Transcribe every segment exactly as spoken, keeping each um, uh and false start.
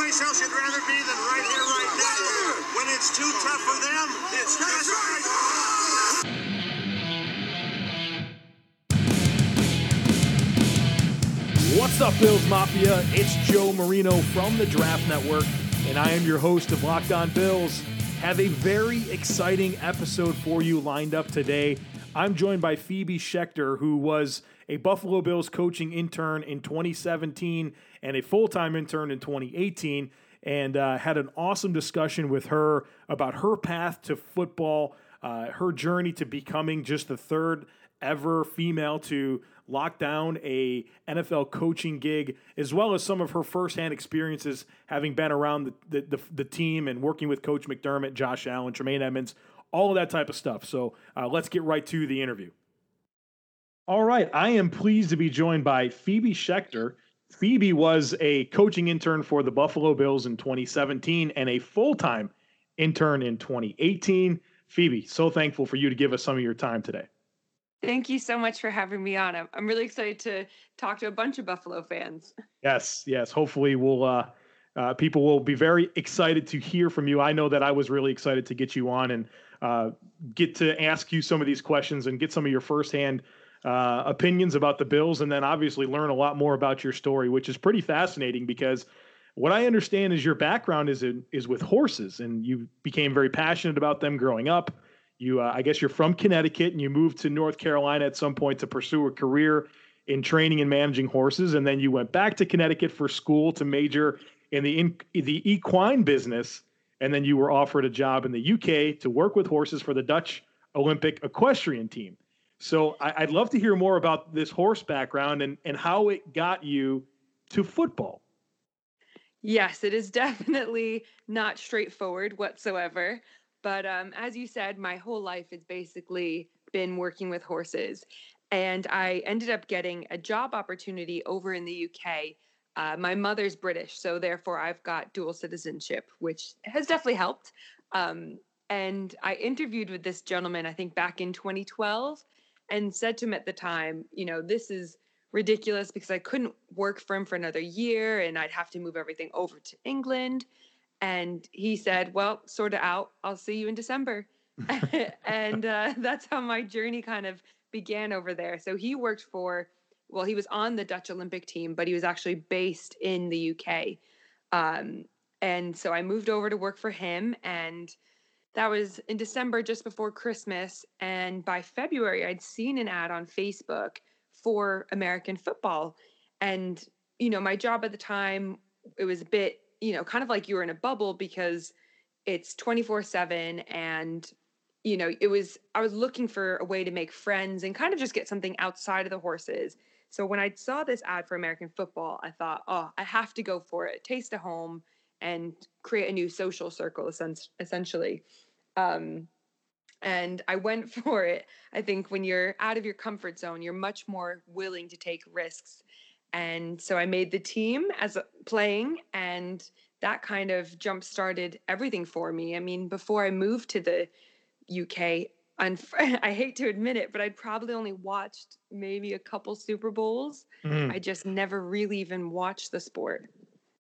someplace else you'd rather be than right here, right now. When it's too tough for them, it's just right. What's up, Bills Mafia? It's Joe Marino from the Draft Network, and I am your host of Locked On Bills. Have a very exciting episode for you lined up today. I'm joined by Phoebe Schechter, who was a Buffalo Bills coaching intern in twenty seventeen and a full-time intern in twenty eighteen, and uh, had an awesome discussion with her about her path to football, uh, her journey to becoming just the third ever female to lock down a N F L coaching gig, as well as some of her firsthand experiences having been around the, the, the, the team and working with Coach McDermott, Josh Allen, Tremaine Edmonds, all of that type of stuff. So uh, let's get right to the interview. All right, I am pleased to be joined by Phoebe Schechter. Phoebe was a coaching intern for the Buffalo Bills in twenty seventeen and a full-time intern in twenty eighteen. Phoebe, so thankful for you to give us some of your time today. Thank you so much for having me on. I'm, I'm really excited to talk to a bunch of Buffalo fans. Yes, yes. Hopefully we'll uh, uh, people will be very excited to hear from you. I know that I was really excited to get you on and uh, get to ask you some of these questions and get some of your firsthand uh, opinions about the Bills, and then obviously learn a lot more about your story, which is pretty fascinating because what I understand is your background is in, is with horses, and you became very passionate about them growing up. You, uh, I guess you're from Connecticut, and you moved to North Carolina at some point to pursue a career in training and managing horses, and then you went back to Connecticut for school to major in the in, the equine business, and then you were offered a job in the U K to work with horses for the Dutch Olympic equestrian team. So I, I'd love to hear more about this horse background and, and how it got you to football. Yes, it is definitely not straightforward whatsoever. But um, as you said, my whole life has basically been working with horses. And I ended up getting a job opportunity over in the U K. Uh, my mother's British, so therefore I've got dual citizenship, which has definitely helped. Um, and I interviewed with this gentleman, I think back in twenty twelve, and said to him at the time, you know, this is ridiculous because I couldn't work for him for another year and I'd have to move everything over to England. And he said, well, sort it out. I'll see you in December. and uh, that's how my journey kind of began over there. So he worked for, well, he was on the Dutch Olympic team, but he was actually based in the U K. Um, and so I moved over to work for him, and that was in December, just before Christmas. And by February, I'd seen an ad on Facebook for American football. And, you know, my job at the time, it was a bit, you know, kind of like you were in a bubble because it's twenty-four seven. And, you know, it was, I was looking for a way to make friends and kind of just get something outside of the horses. So when I saw this ad for American football, I thought, oh, I have to go for it, taste a home and create a new social circle, essentially. Um, and I went for it. I think when you're out of your comfort zone, you're much more willing to take risks. And so I made the team as a, playing, and that kind of jump started everything for me. I mean, before I moved to the U K, I'm, I hate to admit it, but I'd probably only watched maybe a couple Super Bowls. Mm. I just never really even watched the sport.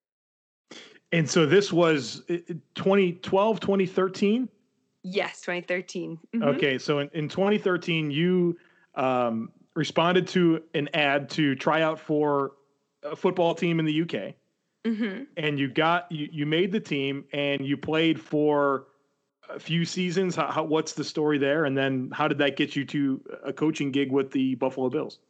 And so this was twenty twelve, twenty thirteen? Yes, twenty thirteen. Mm-hmm. Okay, so in, in twenty thirteen, you um, responded to an ad to try out for a football team in the U K, mm-hmm. and you got you, you made the team, and you played for a few seasons. How, how, what's the story there? And then how did that get you to a coaching gig with the Buffalo Bills?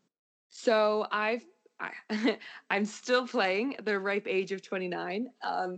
So I've I, I'm still playing at the ripe age of twenty-nine. Um,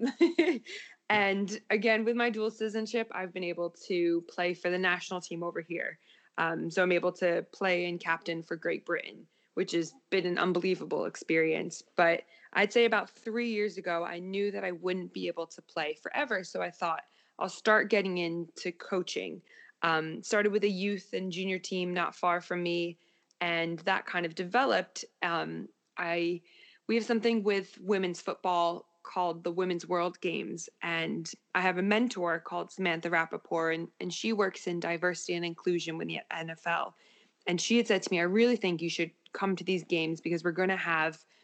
and again, with my dual citizenship, I've been able to play for the national team over here. Um, so I'm able to play and captain for Great Britain, which has been an unbelievable experience. But I'd say about three years ago, I knew that I wouldn't be able to play forever. So I thought I'll start getting into coaching. Um, started with a youth and junior team not far from me, and that kind of developed. Um, I we have something with women's football called the Women's World Games, and I have a mentor called Samantha Rappaport, and, and she works in diversity and inclusion with the N F L. And she had said to me, I really think you should come to these games because we're going to have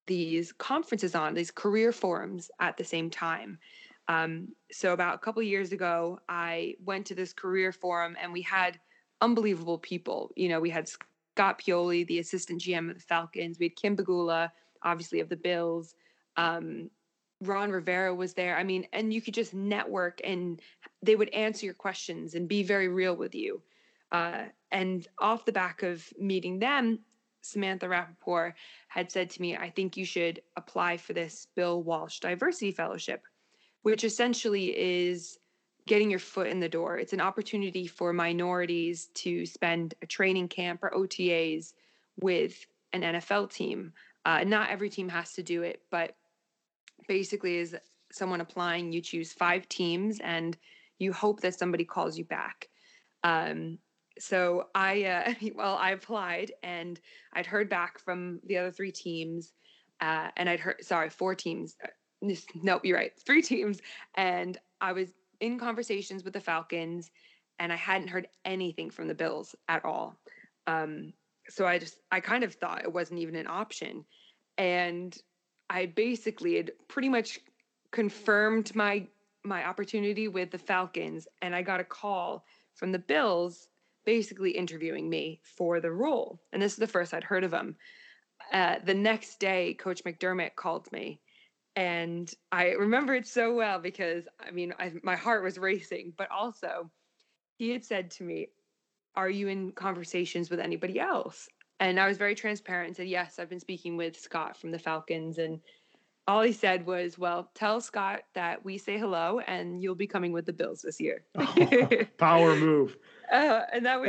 these conferences on, these career forums at the same time. Um, so about a couple of years ago, I went to this career forum and we had unbelievable people. You know, we had Scott Pioli, the assistant G M of the Falcons. We had Kim Pegula, obviously of the Bills. Um, Ron Rivera was there. I mean, and you could just network and they would answer your questions and be very real with you. Uh, and off the back of meeting them, Samantha Rappaport had said to me, I think you should apply for this Bill Walsh Diversity Fellowship, which essentially is getting your foot in the door. It's an opportunity for minorities to spend a training camp or O T As with an N F L team. Uh, not every team has to do it, but basically is someone applying, you choose five teams and you hope that somebody calls you back. Um, so I, uh, well, I applied and I'd heard back from the other three teams uh, and I'd heard, sorry, four teams. Nope, you're right. Three teams. And I was in conversations with the Falcons and I hadn't heard anything from the Bills at all. Um, so I just, I kind of thought it wasn't even an option. And I basically had pretty much confirmed my, my opportunity with the Falcons. And I got a call from the Bills basically interviewing me for the role. And this is the first I'd heard of them. Uh, the next day, Coach McDermott called me. And I remember it so well because, I mean, I, my heart was racing, but also he had said to me, are you in conversations with anybody else? And I was very transparent and said, yes, I've been speaking with Scott from the Falcons. And all he said was, well, tell Scott that we say hello and you'll be coming with the Bills this year. Oh, power move. Uh, and that was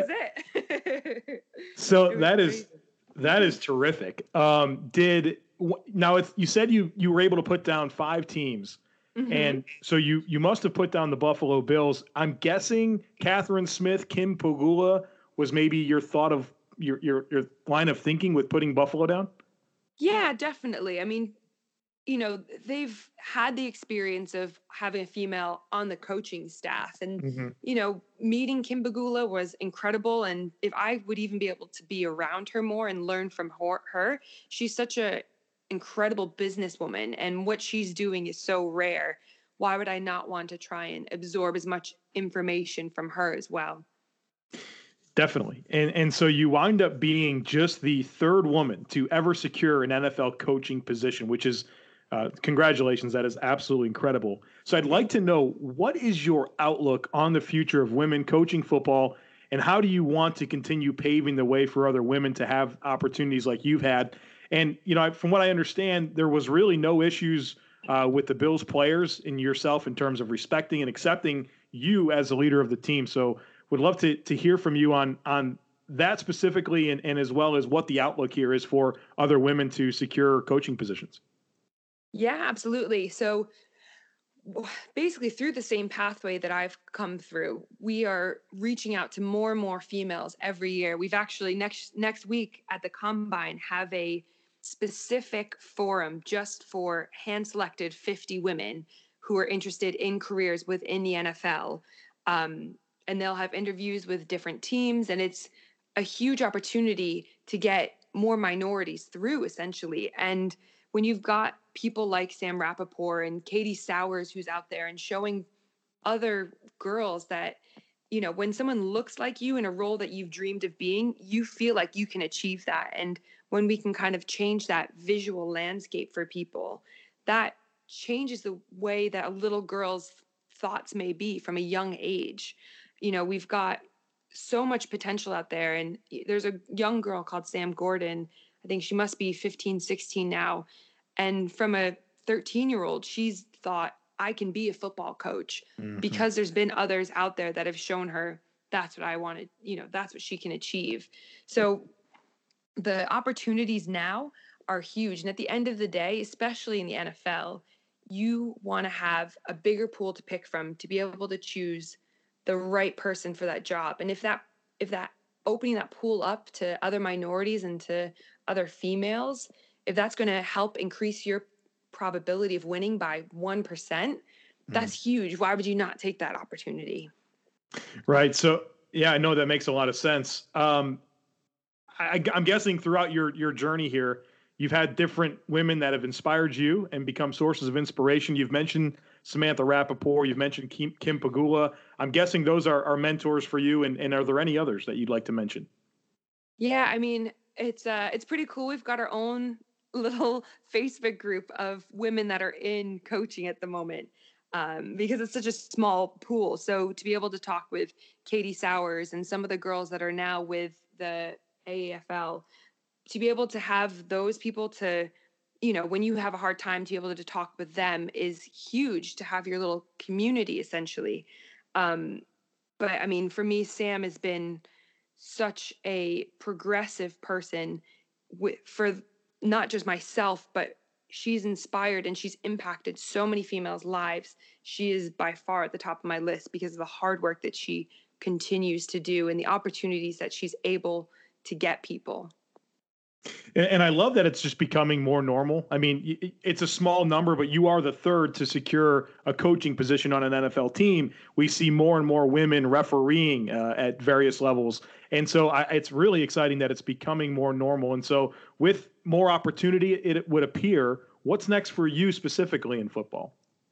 it. So it was that crazy. is, that is terrific. Um, did, Now, it's, you said you you were able to put down five teams, mm-hmm. and so you you must have put down the Buffalo Bills. I'm guessing Catherine Smith, Kim Pegula was maybe your thought of your your your line of thinking with putting Buffalo down. Yeah, definitely. I mean, you know, they've had the experience of having a female on the coaching staff, and mm-hmm. you know, meeting Kim Pegula was incredible. And if I would even be able to be around her more and learn from her, her she's such a incredible businesswoman and what she's doing is so rare. Why would I not want to try and absorb as much information from her as well? Definitely. And and so you wind up being just the third woman to ever secure an N F L coaching position, which is uh, congratulations. That is absolutely incredible. So I'd like to know, what is your outlook on the future of women coaching football, and how do you want to continue paving the way for other women to have opportunities like you've had? And, you know, from what I understand, there was really no issues uh, with the Bills players and yourself in terms of respecting and accepting you as the leader of the team. So would love to to hear from you on on that specifically, and, and as well as what the outlook here is for other women to secure coaching positions. Yeah, absolutely. So basically through the same pathway that I've come through, we are reaching out to more and more females every year. We've actually next next week at the Combine have a specific forum just for hand-selected fifty women who are interested in careers within the N F L. Um, and they'll have interviews with different teams, and it's a huge opportunity to get more minorities through, essentially. And when you've got people like Sam Rappaport and Katie Sowers who's out there and showing other girls that, you know, when someone looks like you in a role that you've dreamed of being, you feel like you can achieve that. And when we can kind of change that visual landscape for people, that changes the way that a little girl's thoughts may be from a young age. You know, we've got so much potential out there. And there's a young girl called Sam Gordon. I think she must be fifteen, sixteen now. And from a thirteen year old, she's thought, I can be a football coach, mm-hmm. because there's been others out there that have shown her that's what I wanted, you know, that's what she can achieve. So the opportunities now are huge. And at the end of the day, especially in the N F L, you want to have a bigger pool to pick from to be able to choose the right person for that job. And if that, if that opening that pool up to other minorities and to other females, if that's going to help increase your probability of winning by one percent, that's mm. huge. Why would you not take that opportunity? Right. So, yeah, I know that makes a lot of sense. Um, I, I'm guessing throughout your, your journey here, you've had different women that have inspired you and become sources of inspiration. You've mentioned Samantha Rappaport. You've mentioned Kim, Kim Pegula. I'm guessing those are, are mentors for you. And, and are there any others that you'd like to mention? Yeah, I mean, it's uh, it's pretty cool. We've got our own little Facebook group of women that are in coaching at the moment, um, because it's such a small pool. So to be able to talk with Katie Sowers and some of the girls that are now with the A A F L, to be able to have those people to, you know, when you have a hard time, to be able to talk with them is huge, to have your little community essentially. Um, but I mean, for me, Sam has been such a progressive person with, for not just myself, but she's inspired and she's impacted so many females' lives. She is by far at the top of my list because of the hard work that she continues to do and the opportunities that she's able to get people. And, and I love that it's just becoming more normal. I mean, it's a small number, but you are the third to secure a coaching position on an N F L team. We see more and more women refereeing uh, at various levels. And so I, it's really exciting that it's becoming more normal. And so with more opportunity, it would appear, what's next for you specifically in football?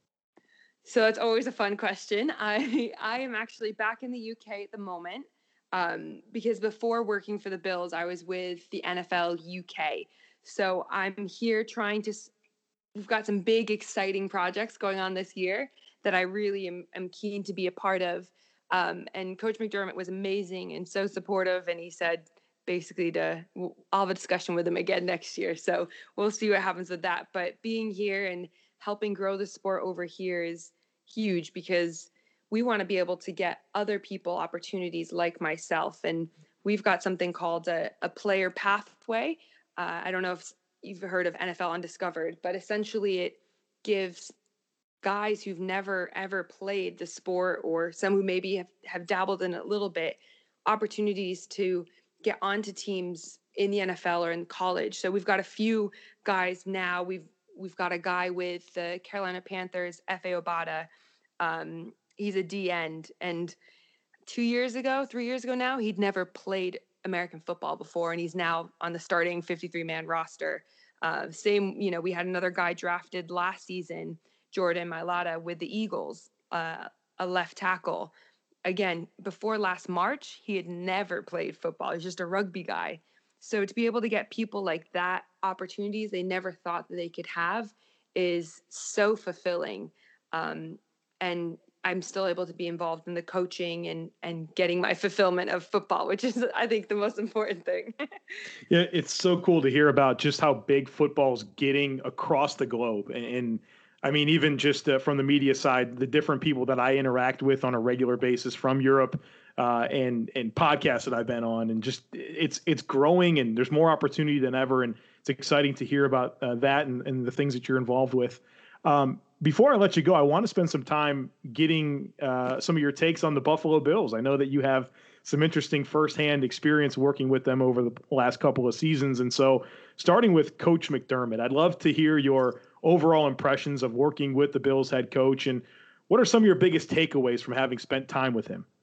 So it's always a fun question. I I am actually back in the U K at the moment. Um, because before working for the Bills, I was with the N F L U K. So I'm here trying to, we've got some big, exciting projects going on this year that I really am, am keen to be a part of. Um, and Coach McDermott was amazing and so supportive. And he said basically to, I'll have a discussion with him again next year. So we'll see what happens with that. But being here and helping grow the sport over here is huge because we want to be able to get other people opportunities like myself. And we've got something called a, a player pathway. Uh, I don't know if you've heard of N F L Undiscovered, but essentially it gives guys who've never, ever played the sport or some who maybe have, have dabbled in it a little bit, opportunities to get onto teams in the N F L or in college. So we've got a few guys now. We've we've got a guy with the Carolina Panthers, F A Obata. Um, he's a D end, and two years ago, three years ago now, he'd never played American football before, and he's now on the starting fifty-three man roster. Uh, same, you know, we had another guy drafted last season, Jordan Mailata with the Eagles, uh, a left tackle. Again, before last March, he had never played football. He was just a rugby guy. So to be able to get people like that opportunities they never thought that they could have is so fulfilling. Um, and I'm still able to be involved in the coaching and, and getting my fulfillment of football, which is, I think, the most important thing. Yeah, it's so cool to hear about just how big football's getting across the globe. And, and I mean, even just uh, from the media side, the different people that I interact with on a regular basis from Europe uh, and and podcasts that I've been on, and just it's it's growing and there's more opportunity than ever. And it's exciting to hear about uh, that and, and the things that you're involved with. Um, Before I let you go, I want to spend some time getting uh, some of your takes on the Buffalo Bills. I know that you have some interesting firsthand experience working with them over the last couple of seasons. And so starting with Coach McDermott, I'd love to hear your overall impressions of working with the Bills head coach. And what are some of your biggest takeaways from having spent time with him?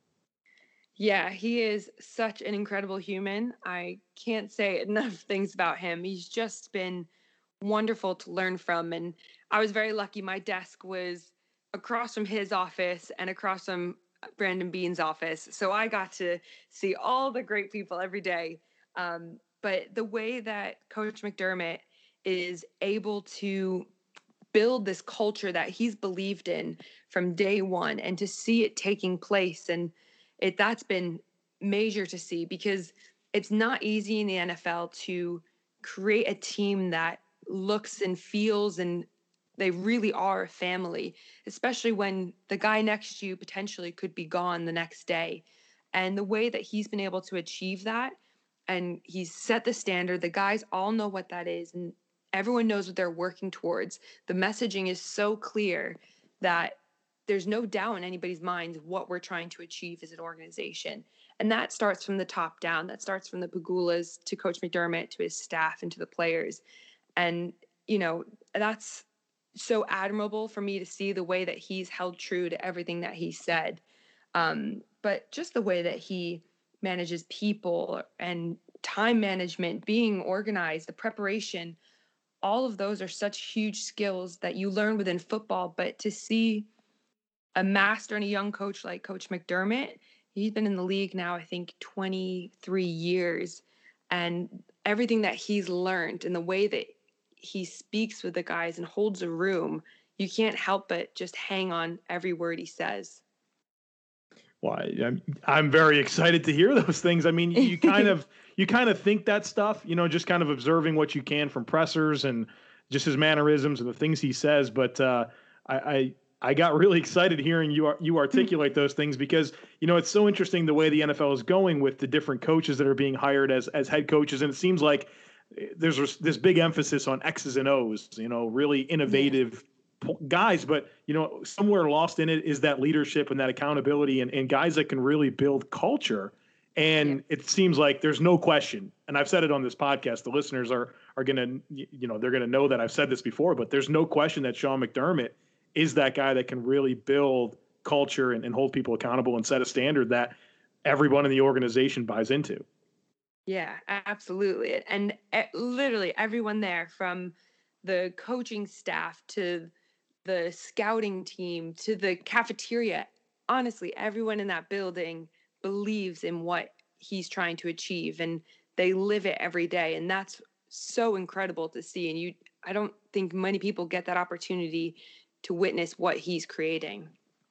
Yeah, he is such an incredible human. I can't say enough things about him. He's just been wonderful to learn from. And I was very lucky. My desk was across from his office and across from Brandon Beane's office. So I got to see all the great people every day. Um, but the way that Coach McDermott is able to build this culture that he's believed in from day one and to see it taking place. And it that's been major to see because it's not easy in the N F L to create a team that looks and feels and they really are a family, especially when the guy next to you potentially could be gone the next day. And the way that he's been able to achieve that and he's set the standard, the guys all know what that is and everyone knows what they're working towards. The messaging is so clear that there's no doubt in anybody's mind what we're trying to achieve as an organization. And that starts from the top down. That starts from the Pegulas to Coach McDermott, to his staff and to the players. And, you know, that's so admirable for me to see the way that he's held true to everything that he said. Um, but just the way that he manages people and time management, being organized, the preparation all of those are such huge skills that you learn within football. But to see a master and a young coach like Coach McDermott, he's been in the league now, I think, twenty-three years. And everything that he's learned and the way that he speaks with the guys and holds a room, you can't help but just hang on every word he says. Well, I, I'm I'm very excited to hear those things. I mean, you kind of you kind of think that stuff, you know, just kind of observing what you can from pressers and just his mannerisms and the things he says. But uh, I, I I got really excited hearing you you articulate those things because, you know, it's so interesting the way the N F L is going with the different coaches that are being hired as as head coaches, and it seems like there's this big emphasis on X's and O's, you know, really innovative yeah. guys, but you know, somewhere lost in it is that leadership and that accountability and, and guys that can really build culture. And yeah. it seems like there's no question. And I've said it on this podcast, the listeners are, are going to, you know, they're going to know that I've said this before, but there's no question that Sean McDermott is that guy that can really build culture and, and hold people accountable and set a standard that everyone in the organization buys into. Yeah, absolutely. And literally everyone there, from the coaching staff to the scouting team to the cafeteria, honestly, everyone in that building believes in what he's trying to achieve, and they live it every day. And that's so incredible to see. And you, I don't think many people get that opportunity to witness what he's creating.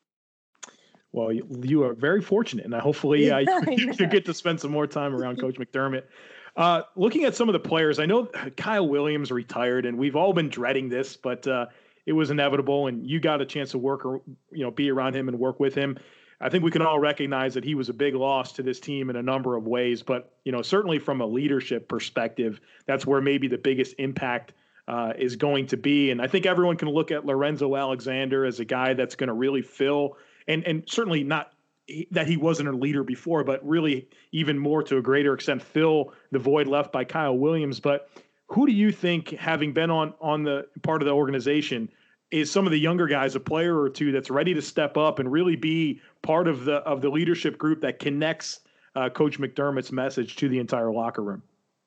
Well, you, you are very fortunate, and hopefully uh, you, you get to spend some more time around Coach McDermott. Uh, looking at some of the players, I know Kyle Williams retired, and we've all been dreading this, but uh, it was inevitable, and you got a chance to work or you know be around him and work with him. I think we can all recognize that he was a big loss to this team in a number of ways, but you know certainly from a leadership perspective, that's where maybe the biggest impact uh, is going to be. And I think everyone can look at Lorenzo Alexander as a guy that's going to really fill. And and certainly not that he wasn't a leader before, but really even more to a greater extent, fill the void left by Kyle Williams. But who do you think, having been on on the part of the organization, is some of the younger guys, a player or two that's ready to step up and really be part of the of the leadership group that connects uh, Coach McDermott's message to the entire locker room?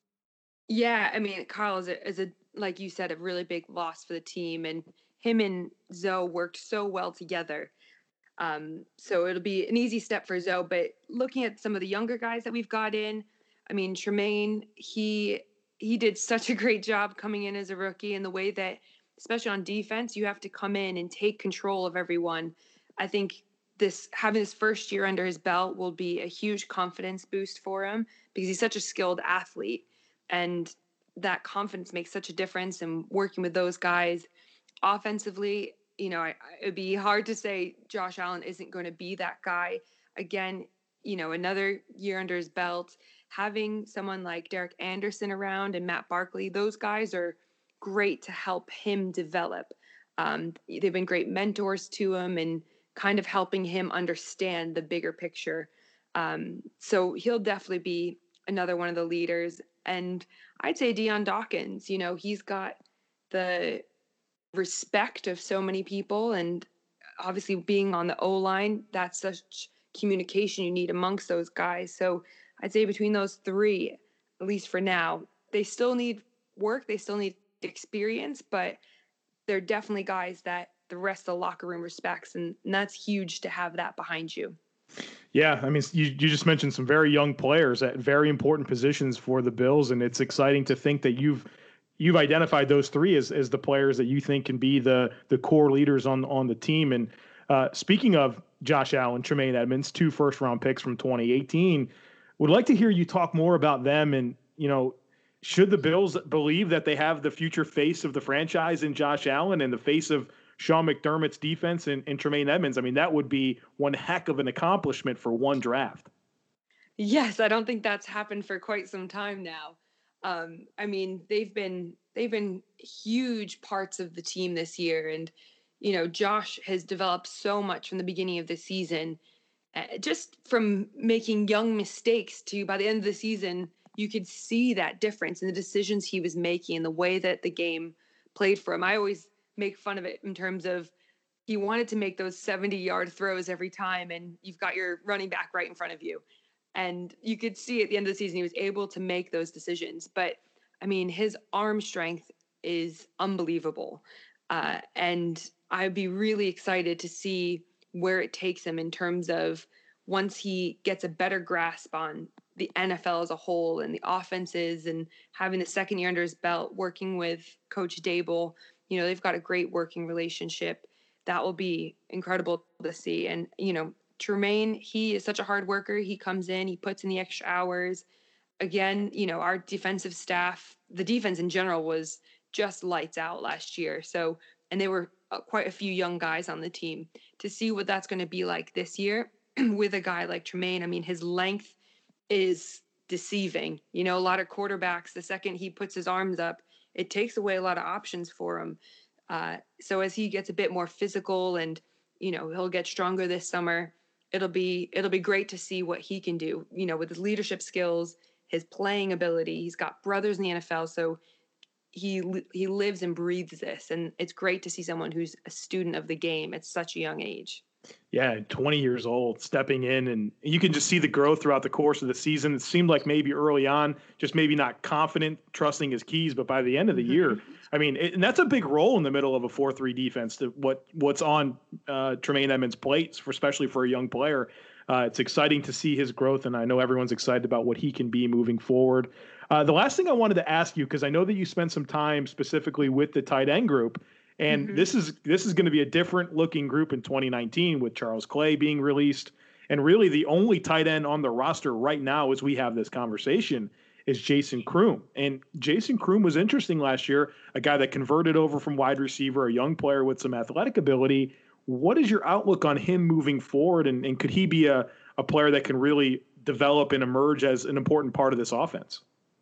Yeah, I mean, Kyle is a, is a like you said, a really big loss for the team, and him and Zoe worked so well together. Um, so it'll be an easy step for Zoe, but looking at some of the younger guys that we've got in, I mean, Tremaine, he, he did such a great job coming in as a rookie, and the way that, especially on defense, you have to come in and take control of everyone. I think this, having his first year under his belt will be a huge confidence boost for him because he's such a skilled athlete, and that confidence makes such a difference. And working with those guys offensively, you know, I, it'd be hard to say Josh Allen isn't going to be that guy. Again, you know, another year under his belt, having someone like Derek Anderson around and Matt Barkley, those guys are great to help him develop. Um, they've been great mentors to him and kind of helping him understand the bigger picture. Um, so he'll definitely be another one of the leaders. And I'd say Dion Dawkins, you know, he's got the respect of so many people, and obviously being on the O-line, that's such communication you need amongst those guys. So I'd say between those three, at least for now, they still need work, they still need experience, but they're definitely guys that the rest of the locker room respects, and, and that's huge to have that behind you. Yeah, I mean, you, you just mentioned some very young players at very important positions for the Bills, and it's exciting to think that you've You've identified those three as, as the players that you think can be the the core leaders on on the team. And uh, speaking of Josh Allen, Tremaine Edmunds, two first round picks from twenty eighteen, would like to hear you talk more about them. And you know, should the Bills believe that they have the future face of the franchise in Josh Allen and the face of Sean McDermott's defense in, in Tremaine Edmunds? I mean, that would be one heck of an accomplishment for one draft. Yes, I don't think that's happened for quite some time now. Um, I mean, they've been they've been huge parts of the team this year, and you know, Josh has developed so much from the beginning of the season, uh, just from making young mistakes to by the end of the season, you could see that difference in the decisions he was making and the way that the game played for him. I always make fun of it in terms of he wanted to make those seventy-yard throws every time, and you've got your running back right in front of you. And you could see at the end of the season, he was able to make those decisions. But I mean, his arm strength is unbelievable. Uh, and I'd be really excited to see where it takes him in terms of once he gets a better grasp on the N F L as a whole and the offenses, and having the second year under his belt, working with Coach Dable. You know, they've got a great working relationship. That will be incredible to see. And, you know, Tremaine, he is such a hard worker. He comes in, he puts in the extra hours. Again, you know, our defensive staff, the defense in general was just lights out last year. So, and they were uh, quite a few young guys on the team. To see what that's going to be like this year with a guy like Tremaine, I mean, his length is deceiving. You know, a lot of quarterbacks, the second he puts his arms up, it takes away a lot of options for him. Uh, so as he gets a bit more physical and, you know, he'll get stronger this summer, it'll be, it'll be great to see what he can do, you know, with his leadership skills, his playing ability. He's got brothers in the N F L. So he, he lives and breathes this. And it's great to see someone who's a student of the game at such a young age. Yeah, twenty years old, stepping in, and you can just see the growth throughout the course of the season. It seemed like maybe early on, just maybe not confident, trusting his keys, but by the end of the year, I mean, it, and that's a big role in the middle of a four three defense. To what what's on uh, Tremaine Edmunds' plate, for, especially for a young player. Uh, it's exciting to see his growth, and I know everyone's excited about what he can be moving forward. Uh, the last thing I wanted to ask you, because I know that you spent some time specifically with the tight end group. And mm-hmm. this is this is going to be a different looking group in twenty nineteen with Charles Clay being released. And really the only tight end on the roster right now as we have this conversation is Jason Croom. And Jason Croom was interesting last year, a guy that converted over from wide receiver, a young player with some athletic ability. What is your outlook on him moving forward? And, and could he be a, a player that can really develop and emerge as an important part of this offense?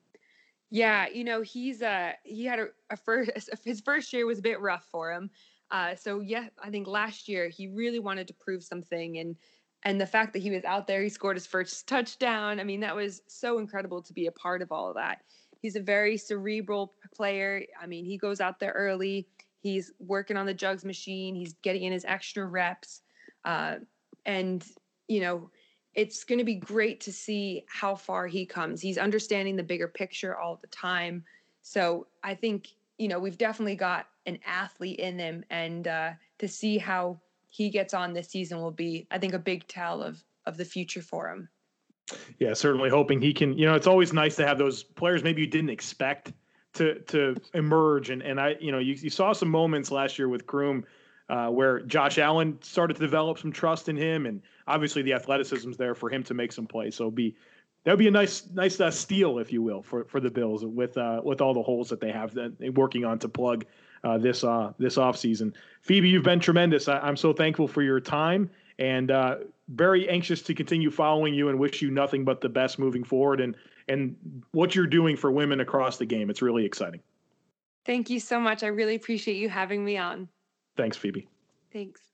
Yeah, you know, he's uh he had a, a first his first year was a bit rough for him. Uh, so yeah, I think last year he really wanted to prove something, and and the fact that he was out there, he scored his first touchdown. I mean, that was so incredible to be a part of all of that. He's a very cerebral player. I mean, he goes out there early. He's working on the jugs machine. He's getting in his extra reps, uh, and you know. It's going to be great to see how far he comes. He's understanding the bigger picture all the time. So I think, you know, we've definitely got an athlete in him, and uh, to see how he gets on this season will be, I think, a big tell of, of the future for him. Yeah, certainly hoping he can, you know, it's always nice to have those players maybe you didn't expect to, to emerge. And, and I, you know, you, you saw some moments last year with Croom, Uh, where Josh Allen started to develop some trust in him, and obviously the athleticism's there for him to make some plays. So it'd be that would be a nice, nice uh, steal, if you will, for, for the Bills with uh, with all the holes that they have that they're working on to plug uh, this uh, this offseason. Phoebe, you've been tremendous. I, I'm so thankful for your time, and uh, very anxious to continue following you, and wish you nothing but the best moving forward, and and what you're doing for women across the game. It's really exciting. Thank you so much. I really appreciate you having me on. Thanks, Phoebe. Thanks.